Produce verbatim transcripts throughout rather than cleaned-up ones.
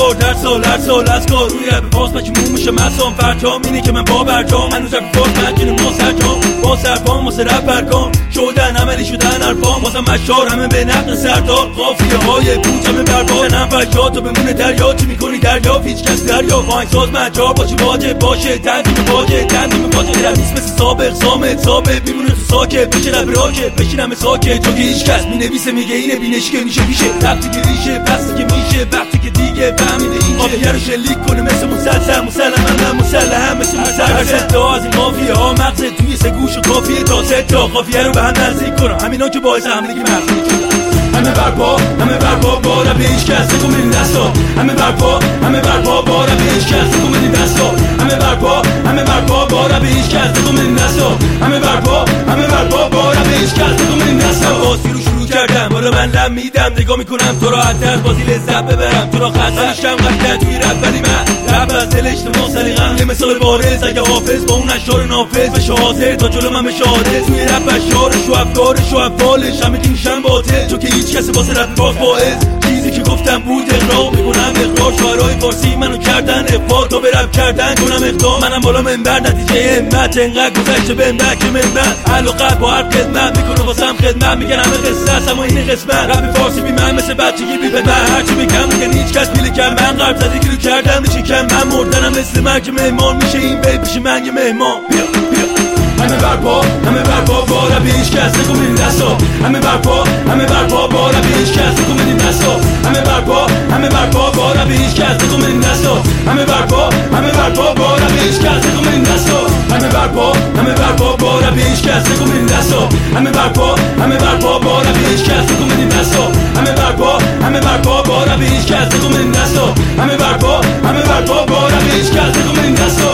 هزار در سال هر سال از کار روی رب پاس بچه مون میشه مسام فرجام اینه که من با برجام هنوز رب فاز مجنون ما سرجام با سرپام واسه رب برگام شدن عملی شدن ارفام واسه مشار همه به نقل سردار قافیه های پوچ همه بربار نم فرجات تو بمونه دریا چی میکنی دریا هیچ کس دریا آهنگساز مجار باشی واجب باشه تنظیم واجه تنظیم واجه در نیست مثل سابق سامت ثابت میمونه تو ساکت بشه رب راکت بشینم ساکت تو که هیچ کس مینویسه میگه اینه بینش که میشه میشه وقتی که ریشه پس که میشه وقتی که دیگه فهمیده این قافیه رو شلیک کنه مثل مسلسل مسلم من مسلم مثل مسلسل تا از این قافیه ها مغز توی سه گوش و کافیه تا سه تا قافیه رو به هم نزدیک کنم همینا که باعث حملگی مغزی شدن همه برپا همه برپا بارا به هیچ کس نکن بدین دستا همه برپا همه برپا بارا به هیچ کس نکن بدین دستا همه برپا همه برپا بارا به هیچ کس نکن بدین دستا همه برپا همه برپا بارا به هیچ کس نکن بدین دستا بازی رو شروع کردم حالا من لم میدم نگاه میکنم تو را حتی از بازی لذت ببرم تو را خسته میشم قطعه توی رب ولی من رب از دل اجتماع سلیقم یه مثال بارز اگه حافظ با اون اشعار نافذ بشه حاضر تا جلو من بشه حادث توی رب اشعارش و افکارش و افعالش همه که میشن باطل تو که هیچ کسی واسه رب باز باعث چیزی که گفتم بود اقرار میکنم اقرار شعرهای فارسی منو کردن اقبال تا به رب کردن کنم اقدام منم بالا منبر نتیجه همت انقدر گذشته به منبر که منبر علاقه با هر خدمت میکنه واسم خدمت میگن همه قصه است اما این قسمت رب فارسی بی من مثل بچگی بی پدر هرچی میگم میگن هیچ کس پیله کم من قرب زده گیرو کردم میشه کم من مردنم مثل مرگ مهمان میشه این بیت میشه من یه مهمان بیا بیا همه برپا همه برپا بارا به هیچ کس نکن بدین دستا همه برپا همه برپا بارا به هیچ کس نکن بدین دستا همه برپا همه برپا بارا به هیچ کس نکن بدین دستا همه برپا همه برپا بارا به هیچ کس نکن بدین دستا همه برپا همه برپا بارا به هیچ کس نکن بدین دستا همه برپا همه برپا بارا به هیچ کس نکن بدین دستا همه برپا همه برپا بارا به هیچ کس نکن بدین دستا همه برپا همه برپا بارا به هیچ کس نکن بدین دستا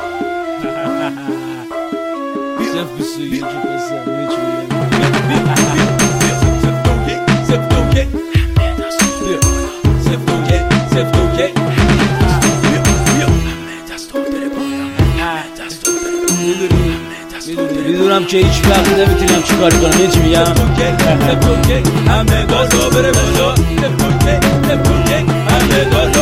میدونم که هیچ وقت نمیتونم چی کاری کنم یه چی میگم همه گازا بره بالا همه گازا